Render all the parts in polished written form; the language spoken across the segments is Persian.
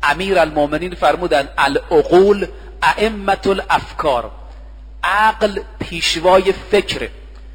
امیر المومنین فرمودن العقول ائمة الافکار، عقل پیشوای فکر،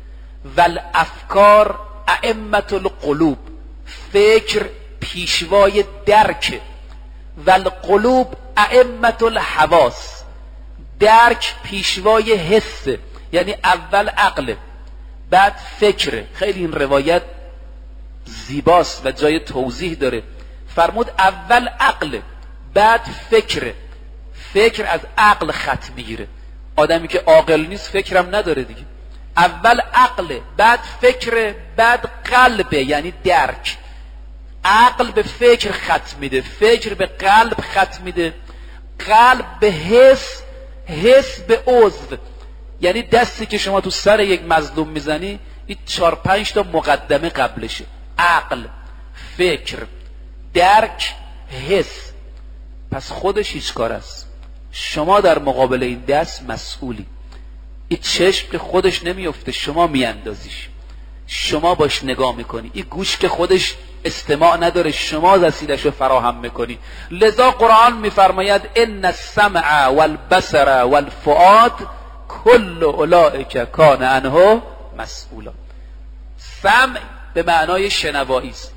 والافکار ائمة القلوب، فکر پیشوای درک، والقلوب ائمة الحواس، درک پیشوای حس. یعنی اول عقل بعد فکر. خیلی این روایت زیباست و جای توضیح داره. فرمود اول عقل بعد فکر. فکر از عقل خط میگیره. آدمی که عاقل نیست فکرم نداره دیگه. اول عقل بعد فکر بعد قلب، یعنی درک. عقل به فکر خط میده، فکر به قلب خط میده، قلب به حس، حس به عضو. یعنی دستی که شما تو سر یک مظلوم میزنی این 4-5 تا مقدمه قبلشه. عقل، فکر، درک، حس. پس خودش هیچ کار است. شما در مقابل این دست مسئولی. این چشم که خودش نمیفته، شما میاندازیش، شما باش نگاه میکنی. این گوش که خودش استماع نداره، شما وسیله‌شو فراهم میکنی. لذا قرآن میفرماید ان السمع والبصر والفؤاد کل اولئک کان عنه مسئولا. سمع به معنای شنوایی است.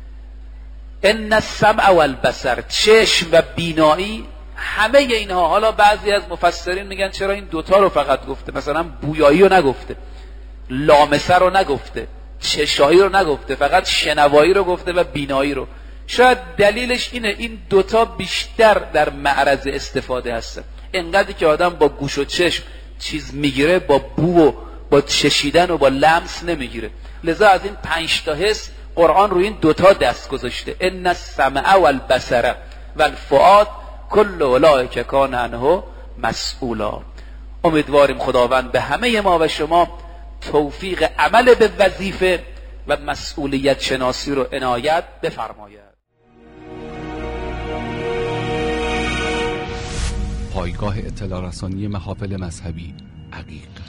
ان السمع والبصر، چشم و بینایی، همه اینها. حالا بعضی از مفسرین میگن چرا این دوتا رو فقط گفته، مثلا بویایی رو نگفته، لامسه رو نگفته، چشایی رو نگفته، فقط شنوایی رو گفته و بینایی رو. شاید دلیلش اینه این دوتا بیشتر در معرض استفاده هستن. انقدری که آدم با گوش و چشم چیز میگیره، با بو و با چشیدن و با لمس نمیگیره. لذا از این 5 تا حس قرآن روی این دوتا دست گذاشته. ان السمع والبصر والفؤاد کل اولئک کان عنه مسئولا. امیدواریم خداوند به همه ما و شما توفیق عمل به وظیفه و مسئولیت شناسی رو عنایت بفرماید. پایگاه اطلاع رسانی محافل مذهبی عقیق.